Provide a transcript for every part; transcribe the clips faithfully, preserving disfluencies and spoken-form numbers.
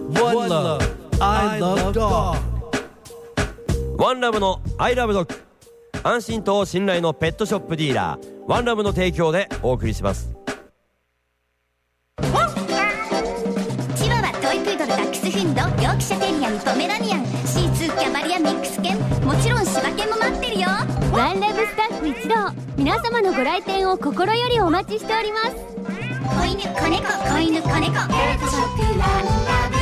One Love I Love Dog。 ワンラブの I Love Dog、 安心と信頼のペットショップディーラーワンラブの提供でお送りします。 チワワ、トイプードル、ダックスフンド、ヨークシャテリアにポメラニアン、シーツー、キャバリア、ミックス犬、もちろん柴犬も待ってるよ。 ワンラブスタッフ一同、皆様のご来店を心よりお待ちしております。 子犬、子猫、子犬、子猫、ペットショップワンラブ。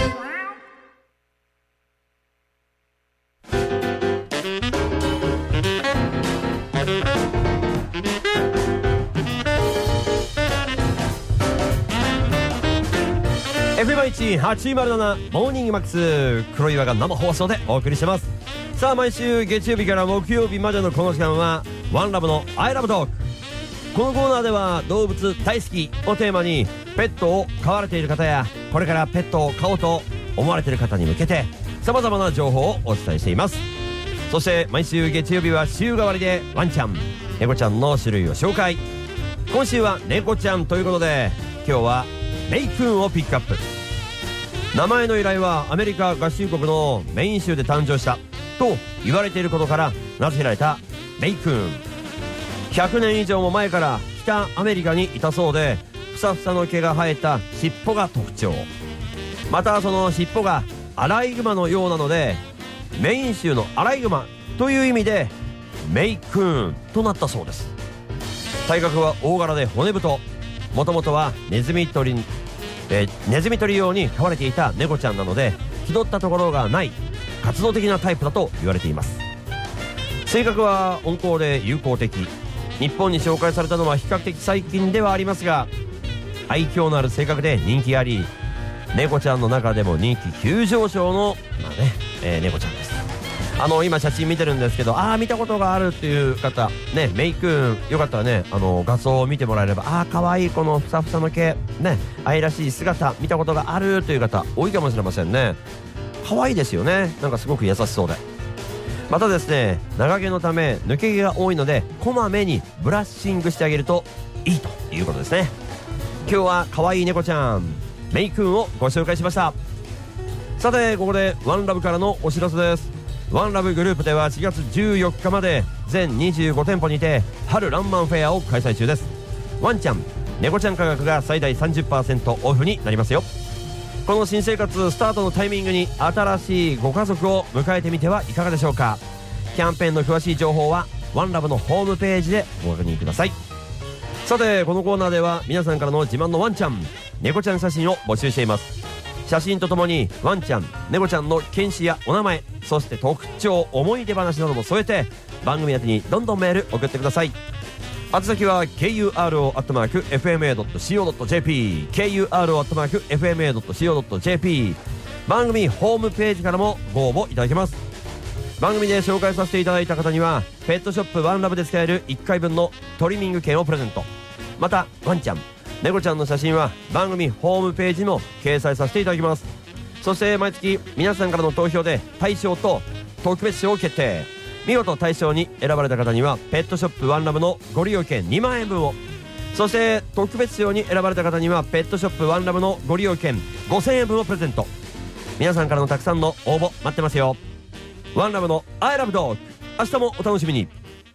エフエムいちはちまるなな モーニングマックス、黒岩が生放送でお送りしてます。さあ、毎週月曜日から木曜日までのこの時間はワンラブの I Love Dog。 このコーナーでは動物大好きをテーマに、ペットを飼われている方やこれからペットを飼おうと思われている方に向けて様々な情報をお伝えしています。そして毎週月曜日は週替わりでワンちゃん、猫ちゃんの種類を紹介。今週は猫ちゃんということで、今日はメイクーンをピックアップ。名前の由来はアメリカ合衆国のメイン州で誕生したと言われていることから名付けられたメイクーン。ひゃくねん以上も前から北アメリカにいたそうで、ふさふさの毛が生えた尻尾が特徴。またその尻尾がアライグマのようなので、メイン州のアライグマという意味でメイクーンとなったそうです。体格は大柄で骨太。もともとはネズミ捕り、えー、ネズミ捕り用に飼われていた猫ちゃんなので、気取ったところがない活動的なタイプだと言われています。性格は温厚で友好的。日本に紹介されたのは比較的最近ではありますが、愛嬌のある性格で人気あり、猫ちゃんの中でも人気急上昇の、まあねえー、猫ちゃんです。あの今写真見てるんですけど、ああ見たことがあるっていう方ね、メイクーンよかったらね、あの画像を見てもらえれば、ああ可愛いこのふさふさの毛ね、愛らしい姿見たことがあるという方多いかもしれませんね。可愛いですよね。なんかすごく優しそうで、またですね、長毛のため抜け毛が多いので、こまめにブラッシングしてあげるといいということですね。今日は可愛い猫ちゃんメイクーンをご紹介しました。さて、ここでワンラブからのお知らせです。ワンラブグループではしがつじゅうよっかまで全にじゅうごてんぽにて春ランマンフェアを開催中です。ワンちゃん、猫ちゃん価格が最大 さんじゅっパーセント オフになりますよ。この新生活スタートのタイミングに新しいご家族を迎えてみてはいかがでしょうか。キャンペーンの詳しい情報はワンラブのホームページでご確認ください。さて、このコーナーでは皆さんからの自慢のワンちゃん、猫ちゃん写真を募集しています。写真とともにワンちゃん、猫ちゃんの犬種やお名前、そして特徴、思い出話なども添えて番組宛てにどんどんメール送ってください。宛先は ケーユーアールオー アットマーク エフエムエー ドット シーオー ドット ジェーピー ケーユーアールオー アットマーク エフエムエー ドット シーオー ドット ジェーピー。 番組ホームページからもご応募いただけます。番組で紹介させていただいた方にはペットショップワンラブで使えるいっかいぶんのトリミング券をプレゼント。またワンちゃん、猫ちゃんの写真は番組ホームページにも掲載させていただきます。そして毎月皆さんからの投票で大賞と特別賞を決定。見事大賞に選ばれた方にはペットショップワンラブのご利用券にまんえんぶんを、そして特別賞に選ばれた方にはペットショップワンラブのご利用券ごせんえんぶんをプレゼント。皆さんからのたくさんの応募待ってますよ。ワンラブの I Love Dog、 明日もお楽しみに。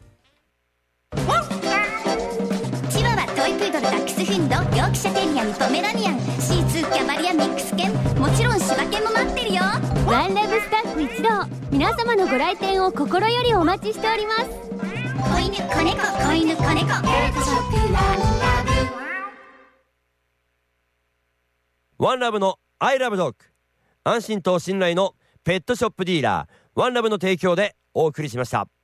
チワワ、トイプードル、ダックスフンド、ヨークシャテリアにポメラニアン、シーツー、キャバリア、ミックス犬、もちろん柴犬も待ってるよ。 ワンラブスタッフ一同、皆様のご来店を心よりお待ちしております。 子犬、子猫、子犬、子猫、ペットショップワンラブ。 ワンラブの I Love Dog、 安心と信頼のペットショップディーラーワンラブの提供でお送りしました。